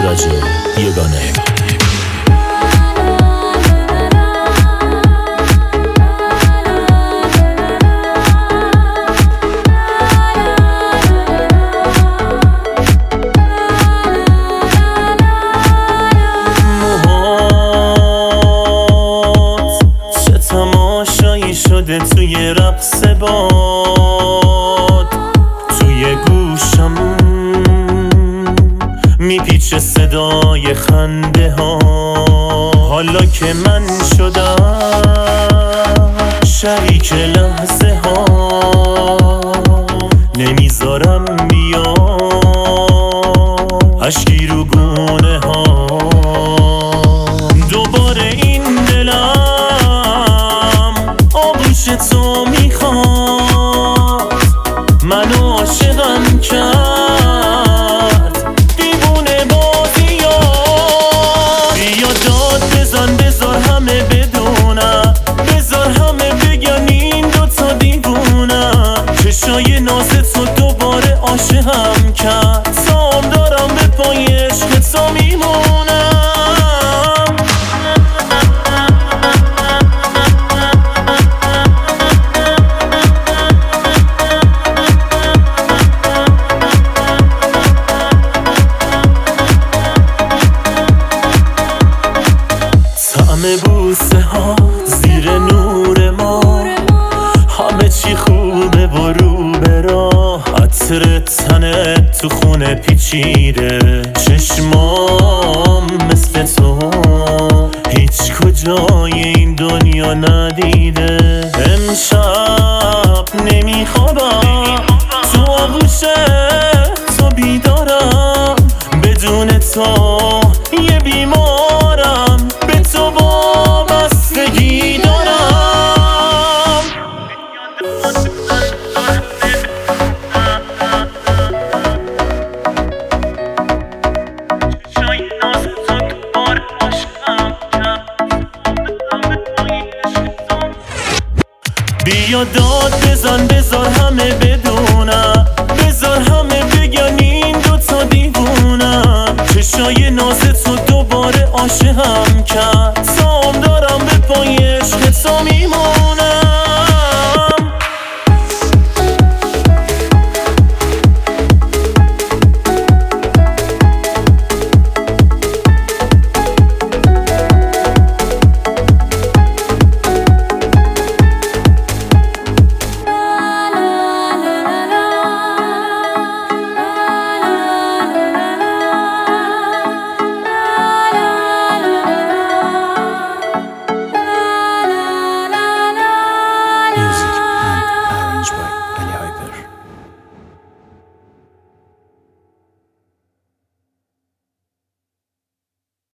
ایرج یگانه. شده توی رقص باد، توی گوشم میپیچه صدای خنده ها. حالا که من شدم شریک لحظه ها، نمیذارم بیا اشکی رو گونه ها. دوباره این تو میخواد منو عاشقم کرد، دیوونه بازی‌ها. بیا داد بزن بذار همه بدونن، بذار همه بگن این دوتا دیوونن. چشای ناز تو دوباره عاشقم کرد، سام دارم به پای عشق تو میمونم. بوسه ها زیر نور ما، همه چی خوبه و رو به راه. عطر تنت تو خونه پیچیده، چشمام مثل تو هیچ کجای این دنیا ندیده. امشب نمیخوابم تو آغوش تو بیدارم، بدون تو یه بیمارم، به تو وابستگی دارم. بیا داد بزن بذار همه بدونن، بذار همه بگن این دوتا دیوونن. چشای ناز تو دوباره عاشقم کرد،